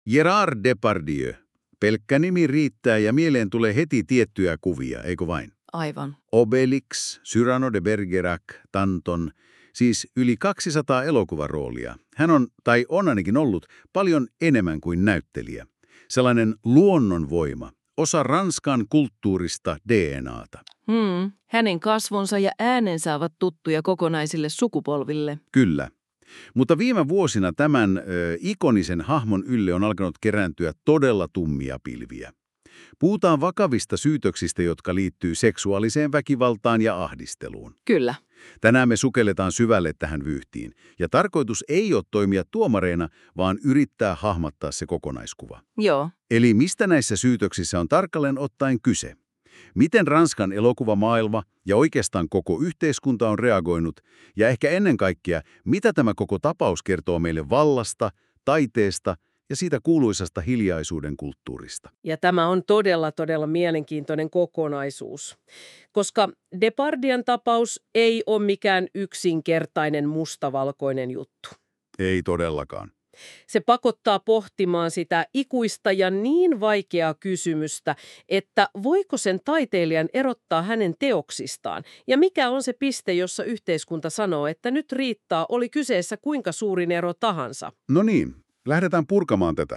Gérard Depardieu. Pelkkä nimi riittää ja mieleen tulee heti tiettyjä kuvia, eikö vain? Aivan. Obelix, Cyrano de Bergerac, Danton, siis yli 200 elokuvaroolia. Hän on, tai on ainakin ollut, paljon enemmän kuin näyttelijä. Sellainen luonnonvoima, osa Ranskan kulttuurista DNAta. Hänen kasvonsa ja äänensä ovat tuttuja kokonaisille sukupolville. Kyllä. Mutta viime vuosina tämän ikonisen hahmon ylle on alkanut kerääntyä todella tummia pilviä. Puhutaan vakavista syytöksistä, jotka liittyy seksuaaliseen väkivaltaan ja ahdisteluun. Kyllä. Tänään me sukelletaan syvälle tähän vyyhtiin, ja tarkoitus ei ole toimia tuomareina, vaan yrittää hahmottaa se kokonaiskuva. Joo. Eli mistä näissä syytöksissä on tarkalleen ottaen kyse? Miten Ranskan elokuvamaailma ja oikeastaan koko yhteiskunta on reagoinut, ja ehkä ennen kaikkea, mitä tämä koko tapaus kertoo meille vallasta, taiteesta ja siitä kuuluisasta hiljaisuuden kulttuurista. Ja tämä on todella mielenkiintoinen kokonaisuus, koska Depardieu'n tapaus ei ole mikään yksinkertainen mustavalkoinen juttu. Ei todellakaan. Se pakottaa pohtimaan sitä ikuista ja niin vaikeaa kysymystä, että voiko sen taiteilijan erottaa hänen teoksistaan, ja mikä on se piste, jossa yhteiskunta sanoo, että nyt riittää, oli kyseessä kuinka suurin ero tahansa. No niin, lähdetään purkamaan tätä.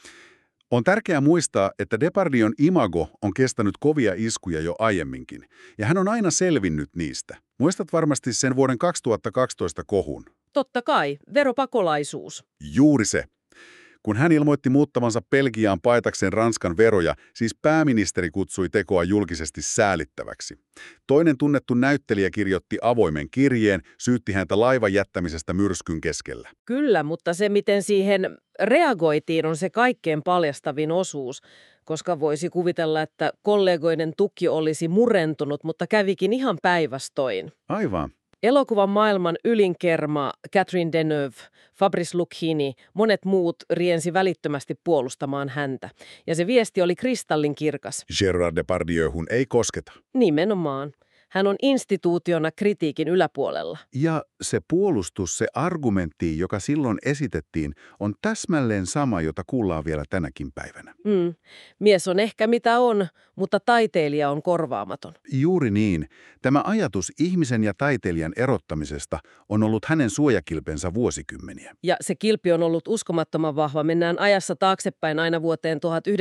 On tärkeää muistaa, että Depardieu'n imago on kestänyt kovia iskuja jo aiemminkin, ja hän on aina selvinnyt niistä. Muistat varmasti sen vuoden 2012 kohun. Totta kai, veropakolaisuus. Juuri se. Kun hän ilmoitti muuttavansa Belgiaan paetakseen Ranskan veroja, siis pääministeri kutsui tekoa julkisesti säälittäväksi. Toinen tunnettu näyttelijä kirjoitti avoimen kirjeen, syytti häntä laivan jättämisestä myrskyn keskellä. Kyllä, mutta se miten siihen reagoitiin on se kaikkein paljastavin osuus, koska voisi kuvitella, että kollegoiden tuki olisi murentunut, mutta kävikin ihan päinvastoin. Aivan. Elokuvan maailman ylinkerma Catherine Deneuve, Fabrice Lucchini, monet muut riensi välittömästi puolustamaan häntä. Ja se viesti oli kristallinkirkas. Gérard Depardieuhun ei kosketa. Nimenomaan. Hän on instituutiona kritiikin yläpuolella. Ja se puolustus, se argumentti, joka silloin esitettiin, on täsmälleen sama, jota kuullaan vielä tänäkin päivänä. Mies on ehkä mitä on, mutta taiteilija on korvaamaton. Juuri niin. Tämä ajatus ihmisen ja taiteilijan erottamisesta on ollut hänen suojakilpensä vuosikymmeniä. Ja se kilpi on ollut uskomattoman vahva. Mennään ajassa taaksepäin aina vuoteen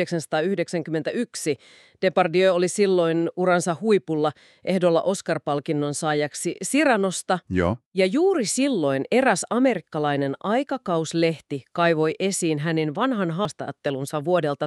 1991. Depardieu oli silloin uransa huipulla ehdolla Oscar-palkinnon saajaksi Cyranosta. Joo. Ja juuri silloin eräs amerikkalainen aikakauslehti kaivoi esiin hänen vanhan haastattelunsa vuodelta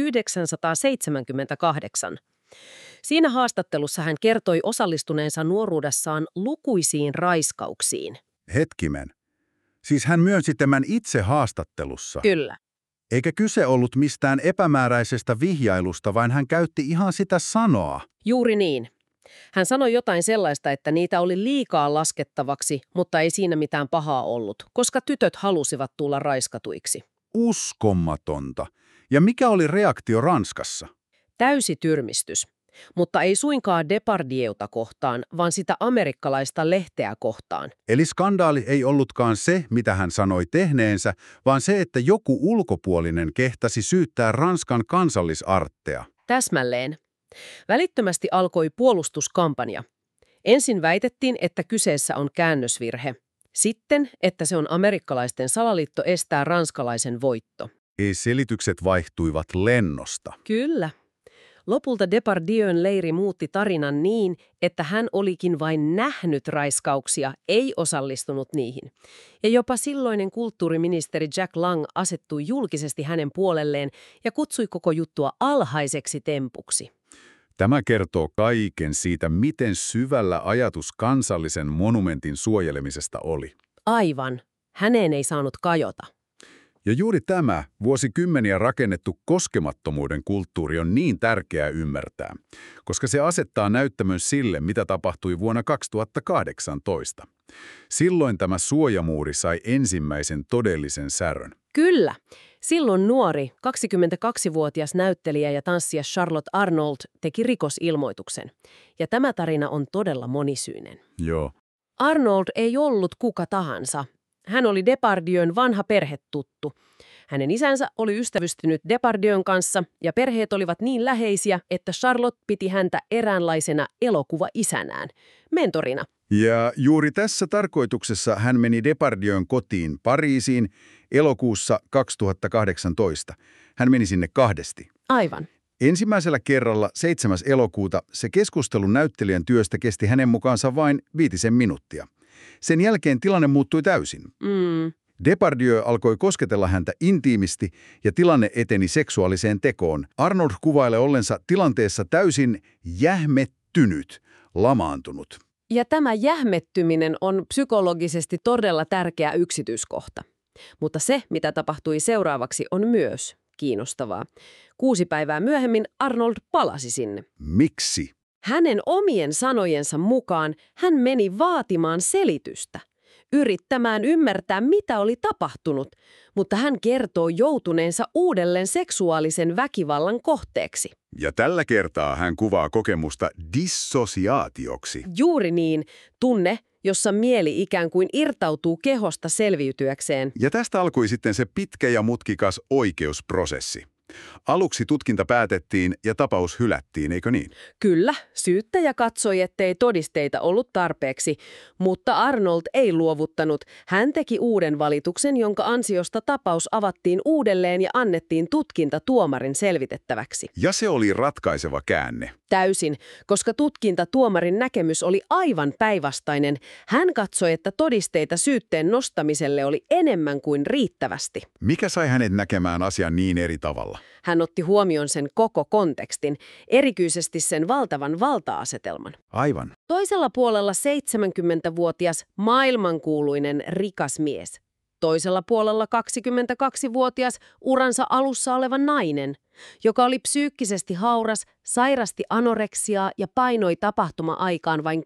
1978. Siinä haastattelussa hän kertoi osallistuneensa nuoruudessaan lukuisiin raiskauksiin. Hetkimen. Siis hän myönsi tämän itse haastattelussa. Kyllä. Eikä kyse ollut mistään epämääräisestä vihjailusta, vaan hän käytti ihan sitä sanoa. Juuri niin. Hän sanoi jotain sellaista, että niitä oli liikaa laskettavaksi, mutta ei siinä mitään pahaa ollut, koska tytöt halusivat tulla raiskatuiksi. Uskomatonta. Ja mikä oli reaktio Ranskassa? Täysi tyrmistys. Mutta ei suinkaan Depardieuta kohtaan, vaan sitä amerikkalaista lehteä kohtaan. Eli skandaali ei ollutkaan se, mitä hän sanoi tehneensä, vaan se, että joku ulkopuolinen kehtasi syyttää Ranskan kansallisarttea. Täsmälleen. Välittömästi alkoi puolustuskampanja. Ensin väitettiin, että kyseessä on käännösvirhe. Sitten, että se on amerikkalaisten salaliitto estää ranskalaisen voitto. Selitykset vaihtuivat lennosta. Kyllä. Lopulta Depardieu'n leiri muutti tarinan niin, että hän olikin vain nähnyt raiskauksia, ei osallistunut niihin. Ja jopa silloinen kulttuuriministeri Jack Lang asettui julkisesti hänen puolelleen ja kutsui koko juttua alhaiseksi tempuksi. Tämä kertoo kaiken siitä, miten syvällä ajatus kansallisen monumentin suojelemisesta oli. Aivan. Häneen ei saanut kajota. Ja juuri tämä vuosikymmeniä rakennettu koskemattomuuden kulttuuri on niin tärkeää ymmärtää, koska se asettaa näyttämön sille, mitä tapahtui vuonna 2018. Silloin tämä suojamuuri sai ensimmäisen todellisen särön. Kyllä. Silloin nuori, 22-vuotias näyttelijä ja tanssija Charlotte Arnold teki rikosilmoituksen. Ja tämä tarina on todella monisyinen. Joo. Arnold ei ollut kuka tahansa. Hän oli Depardieu'n vanha perhetuttu. Hänen isänsä oli ystävystynyt Depardieu'n kanssa ja perheet olivat niin läheisiä, että Charlotte piti häntä eräänlaisena elokuvaisänään, mentorina. Ja juuri tässä tarkoituksessa hän meni Depardieu'n kotiin Pariisiin elokuussa 2018. Hän meni sinne kahdesti. Aivan. Ensimmäisellä kerralla 7. elokuuta se keskustelu näyttelijän työstä kesti hänen mukaansa vain 5 minuuttia. Sen jälkeen tilanne muuttui täysin. Depardieu alkoi kosketella häntä intiimisti ja tilanne eteni seksuaaliseen tekoon. Arnold kuvailee ollensa tilanteessa täysin jähmettynyt, lamaantunut. Ja tämä jähmettyminen on psykologisesti todella tärkeä yksityiskohta. Mutta se, mitä tapahtui seuraavaksi, on myös kiinnostavaa. 6 päivää myöhemmin Arnold palasi sinne. Miksi? Hänen omien sanojensa mukaan hän meni vaatimaan selitystä, yrittämään ymmärtää, mitä oli tapahtunut, mutta hän kertoo joutuneensa uudelleen seksuaalisen väkivallan kohteeksi. Ja tällä kertaa hän kuvaa kokemusta dissosiaatioksi. Juuri niin, tunne, jossa mieli ikään kuin irtautuu kehosta selviytyäkseen. Ja tästä alkoi sitten se pitkä ja mutkikas oikeusprosessi. Aluksi tutkinta päätettiin ja tapaus hylättiin, eikö niin? Kyllä, syyttäjä katsoi, ettei todisteita ollut tarpeeksi, mutta Arnold ei luovuttanut. Hän teki uuden valituksen, jonka ansiosta tapaus avattiin uudelleen ja annettiin tutkintatuomarin selvitettäväksi. Ja se oli ratkaiseva käänne. Täysin, koska tutkintatuomarin näkemys oli aivan päinvastainen. Hän katsoi, että todisteita syytteen nostamiselle oli enemmän kuin riittävästi. Mikä sai hänet näkemään asian niin eri tavalla? Hän otti huomioon sen koko kontekstin, erityisesti sen valtavan valta-asetelman. Aivan. Toisella puolella 70-vuotias maailmankuuluinen rikas mies. Toisella puolella 22-vuotias uransa alussa oleva nainen, joka oli psyykkisesti hauras, sairasti anoreksiaa ja painoi tapahtuma-aikaan vain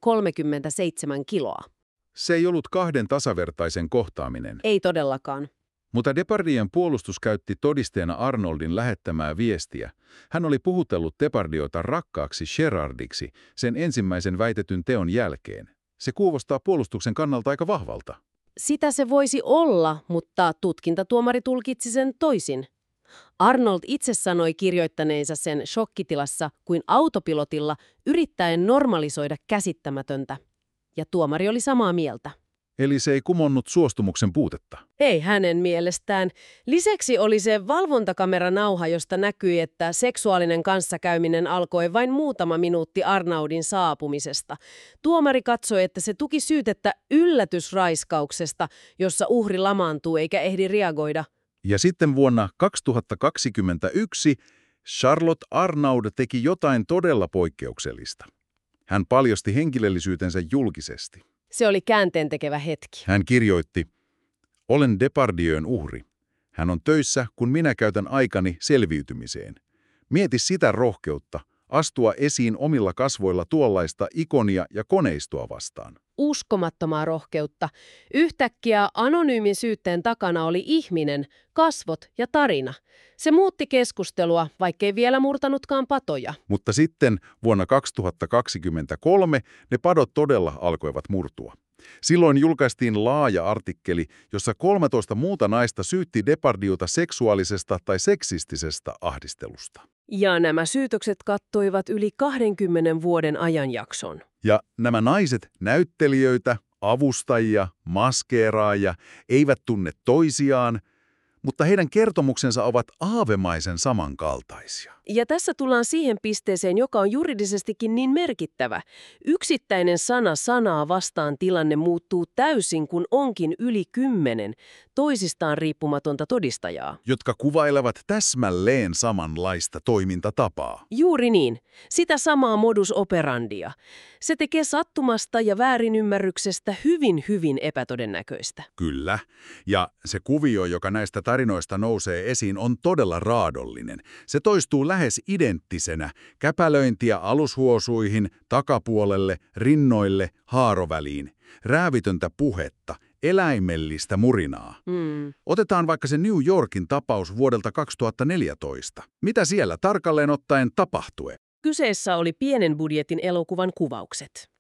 37 kiloa. Se ei ollut kahden tasavertaisen kohtaaminen. Ei todellakaan. Mutta Depardieu'n puolustus käytti todisteena Arnoldin lähettämää viestiä. Hän oli puhutellut Depardieuta rakkaaksi Gerardiksi sen ensimmäisen väitetyn teon jälkeen. Se kuulostaa puolustuksen kannalta aika vahvalta. Sitä se voisi olla, mutta tutkintatuomari tulkitsi sen toisin. Arnold itse sanoi kirjoittaneensa sen shokkitilassa kuin autopilotilla yrittäen normalisoida käsittämätöntä. Ja tuomari oli samaa mieltä. Eli se ei kumonnut suostumuksen puutetta. Ei hänen mielestään. Lisäksi oli se valvontakameranauha, josta näkyi, että seksuaalinen kanssakäyminen alkoi vain muutama minuutti Arnaudin saapumisesta. Tuomari katsoi, että se tuki syytettä yllätysraiskauksesta, jossa uhri lamaantuu eikä ehdi reagoida. Ja sitten vuonna 2021 Charlotte Arnaud teki jotain todella poikkeuksellista. Hän paljasti henkilöllisyytensä julkisesti. Se oli käänteentekevä hetki. Hän kirjoitti, olen Depardieu'n uhri. Hän on töissä, kun minä käytän aikani selviytymiseen. Mieti sitä rohkeutta, astua esiin omilla kasvoilla tuollaista ikonia ja koneistoa vastaan. Uskomattomaa rohkeutta. Yhtäkkiä anonyymin syytteen takana oli ihminen, kasvot ja tarina. Se muutti keskustelua, vaikkei vielä murtanutkaan patoja. Mutta sitten vuonna 2023 ne padot todella alkoivat murtua. Silloin julkaistiin laaja artikkeli, jossa 13 muuta naista syytti Depardieuta seksuaalisesta tai seksistisestä ahdistelusta. Ja nämä syytökset kattoivat yli 20 vuoden ajanjakson. Ja nämä naiset, näyttelijöitä, avustajia, maskeeraajia, eivät tunne toisiaan, mutta heidän kertomuksensa ovat aavemaisen samankaltaisia. Ja tässä tullaan siihen pisteeseen, joka on juridisestikin niin merkittävä. Yksittäinen sana sanaa vastaan tilanne muuttuu täysin, kun onkin yli 10 toisistaan riippumatonta todistajaa. Jotka kuvailevat täsmälleen samanlaista toimintatapaa. Juuri niin. Sitä samaa modus operandia. Se tekee sattumasta ja väärinymmärryksestä hyvin epätodennäköistä. Kyllä. Ja se kuvio, joka näistä tarinoista nousee esiin, on todella raadollinen. Se toistuu lähes identtisenä. Käpälöintiä alushuosuihin, takapuolelle, rinnoille, haaroväliin. Räävitöntä puhetta, eläimellistä murinaa. Otetaan vaikka se New Yorkin tapaus vuodelta 2014. Mitä siellä tarkalleen ottaen tapahtui? Kyseessä oli pienen budjetin elokuvan kuvaukset.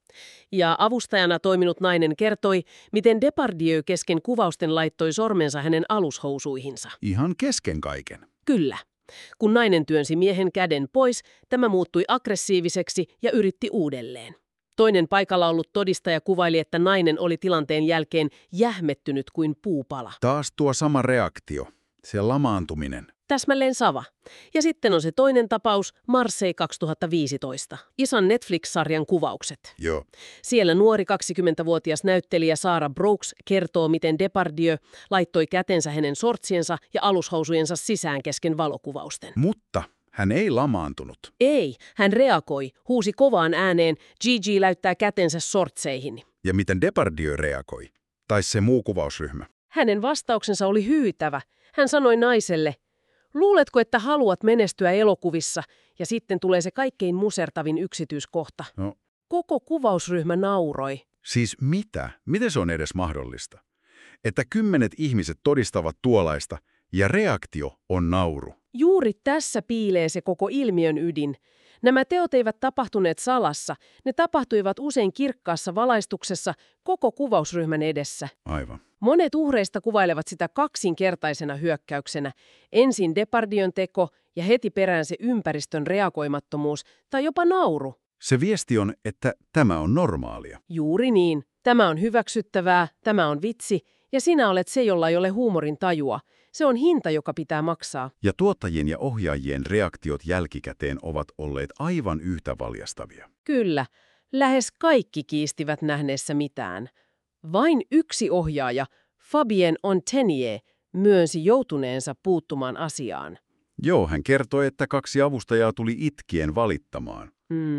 Ja avustajana toiminut nainen kertoi, miten Depardieu kesken kuvausten laittoi sormensa hänen alushousuihinsa. Ihan kesken kaiken. Kyllä. Kun nainen työnsi miehen käden pois, tämä muuttui aggressiiviseksi ja yritti uudelleen. Toinen paikalla ollut todistaja kuvaili, että nainen oli tilanteen jälkeen jähmettynyt kuin puupala. Taas tuo sama reaktio, se lamaantuminen. Täsmälleen sama. Ja sitten on se toinen tapaus, Marseille 2015. Isan Netflix-sarjan kuvaukset. Joo. Siellä nuori 20-vuotias näyttelijä Sarah Brooks kertoo, miten Depardieu laittoi kätensä hänen sortsiensa ja alushousujensa sisään kesken valokuvausten. Mutta hän ei lamaantunut. Ei, hän reagoi, huusi kovaan ääneen, Gigi läyttää kätensä sortseihin. Ja miten Depardieu reagoi? Tai se muu kuvausryhmä? Hänen vastauksensa oli hyytävä. Hän sanoi naiselle, luuletko, että haluat menestyä elokuvissa? Ja sitten tulee se kaikkein musertavin yksityiskohta. No. Koko kuvausryhmä nauroi. Siis mitä? Miten se on edes mahdollista? Että 10 ihmiset todistavat tuollaista ja reaktio on nauru. Juuri tässä piilee se koko ilmiön ydin. Nämä teot eivät tapahtuneet salassa. Ne tapahtuivat usein kirkkaassa valaistuksessa koko kuvausryhmän edessä. Aivan. Monet uhreista kuvailevat sitä kaksinkertaisena hyökkäyksenä. Ensin Depardieu'n teko ja heti perään se ympäristön reagoimattomuus tai jopa nauru. Se viesti on, että tämä on normaalia. Juuri niin. Tämä on hyväksyttävää, tämä on vitsi ja sinä olet se, jolla ei ole huumorin tajua. Se on hinta, joka pitää maksaa. Ja tuottajien ja ohjaajien reaktiot jälkikäteen ovat olleet aivan yhtä valjastavia. Kyllä. Lähes kaikki kiistivät nähneessä mitään. Vain yksi ohjaaja, Fabien Ontenier, myönsi joutuneensa puuttumaan asiaan. Joo, hän kertoi, että 2 avustajaa tuli itkien valittamaan.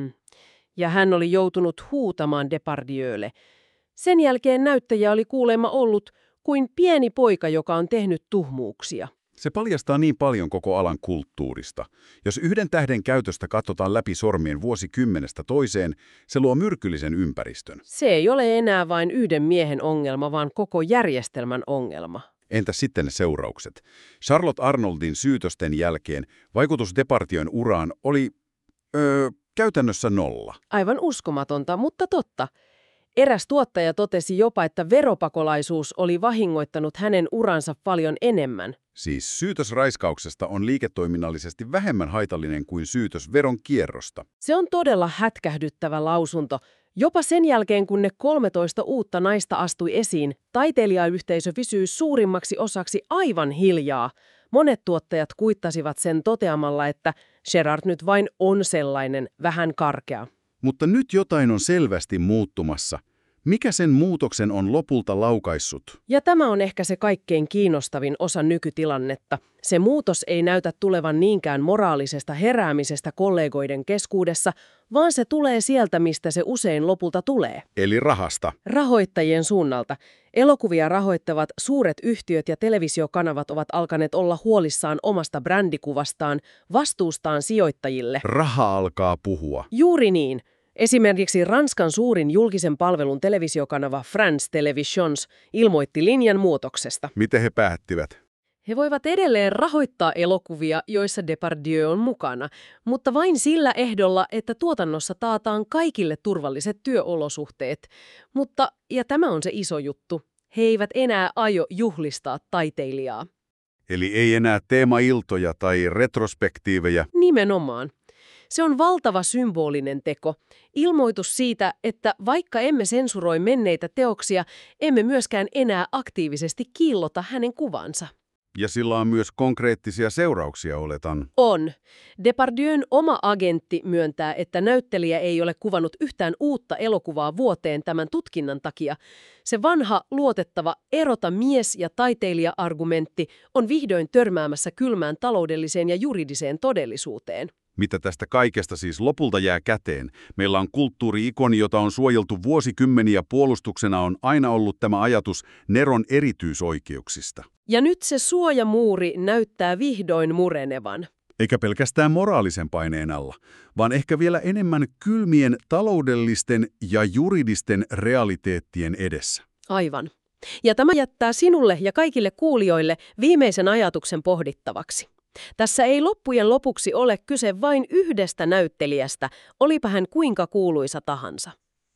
Ja hän oli joutunut huutamaan Depardieulle. Sen jälkeen näyttäjä oli kuulemma ollut kuin pieni poika, joka on tehnyt tuhmuuksia. Se paljastaa niin paljon koko alan kulttuurista. Jos yhden tähden käytöstä katsotaan läpi sormien vuosikymmenestä toiseen, se luo myrkyllisen ympäristön. Se ei ole enää vain yhden miehen ongelma, vaan koko järjestelmän ongelma. Entä sitten ne seuraukset? Charlotte Arnoldin syytösten jälkeen vaikutus Depardieu'n uraan oli käytännössä 0. Aivan uskomatonta, mutta totta. Eräs tuottaja totesi jopa, että veropakolaisuus oli vahingoittanut hänen uransa paljon enemmän. Siis syytös raiskauksesta on liiketoiminnallisesti vähemmän haitallinen kuin syytös veronkierrosta. Se on todella hätkähdyttävä lausunto. Jopa sen jälkeen, kun ne 13 uutta naista astui esiin, taiteilijayhteisö visyi suurimmaksi osaksi aivan hiljaa. Monet tuottajat kuittasivat sen toteamalla, että Gerard nyt vain on sellainen, vähän karkea. Mutta nyt jotain on selvästi muuttumassa. Mikä sen muutoksen on lopulta laukaissut? Ja tämä on ehkä se kaikkein kiinnostavin osa nykytilannetta. Se muutos ei näytä tulevan niinkään moraalisesta heräämisestä kollegoiden keskuudessa, vaan se tulee sieltä, mistä se usein lopulta tulee. Eli rahasta. Rahoittajien suunnalta. Elokuvia rahoittavat suuret yhtiöt ja televisiokanavat ovat alkaneet olla huolissaan omasta brändikuvastaan, vastuustaan sijoittajille. Raha alkaa puhua. Juuri niin. Esimerkiksi Ranskan suurin julkisen palvelun televisiokanava France Televisions ilmoitti linjan muutoksesta. Miten he päättivät? He voivat edelleen rahoittaa elokuvia, joissa Depardieu on mukana, mutta vain sillä ehdolla, että tuotannossa taataan kaikille turvalliset työolosuhteet. Mutta, ja tämä on se iso juttu, he eivät enää aio juhlistaa taiteilijaa. Eli ei enää teemailtoja tai retrospektiivejä. Nimenomaan. Se on valtava symbolinen teko. Ilmoitus siitä, että vaikka emme sensuroi menneitä teoksia, emme myöskään enää aktiivisesti kiillota hänen kuvansa. Ja sillä on myös konkreettisia seurauksia, oletan. On. Depardieu'n oma agentti myöntää, että näyttelijä ei ole kuvannut yhtään uutta elokuvaa vuoteen tämän tutkinnan takia. Se vanha, luotettava erota mies- ja taiteilija-argumentti on vihdoin törmäämässä kylmään taloudelliseen ja juridiseen todellisuuteen. Mitä tästä kaikesta siis lopulta jää käteen? Meillä on kulttuuri-ikoni, jota on suojeltu vuosikymmeniä, puolustuksena on aina ollut tämä ajatus Neron erityisoikeuksista. Ja nyt se suojamuuri näyttää vihdoin murenevan. Eikä pelkästään moraalisen paineen alla, vaan ehkä vielä enemmän kylmien taloudellisten ja juridisten realiteettien edessä. Aivan. Ja tämä jättää sinulle ja kaikille kuulijoille viimeisen ajatuksen pohdittavaksi. Tässä ei loppujen lopuksi ole kyse vain yhdestä näyttelijästä, olipa hän kuinka kuuluisa tahansa.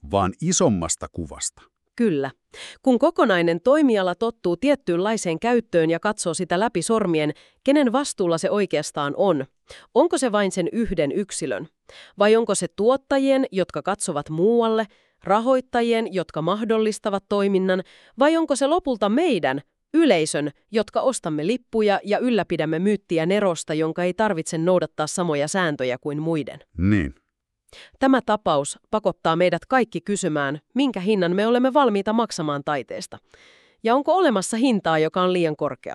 vaan isommasta kuvasta. Kyllä. Kun kokonainen toimiala tottuu tiettyynlaiseen käyttöön ja katsoo sitä läpi sormien, kenen vastuulla se oikeastaan on? Onko se vain sen yhden yksilön? Vai onko se tuottajien, jotka katsovat muualle, rahoittajien, jotka mahdollistavat toiminnan, vai onko se lopulta meidän, yleisön, jotka ostamme lippuja ja ylläpidämme myyttiä Nerosta, jonka ei tarvitse noudattaa samoja sääntöjä kuin muiden? Niin. Tämä tapaus pakottaa meidät kaikki kysymään, minkä hinnan me olemme valmiita maksamaan taiteesta. Ja onko olemassa hintaa, joka on liian korkea?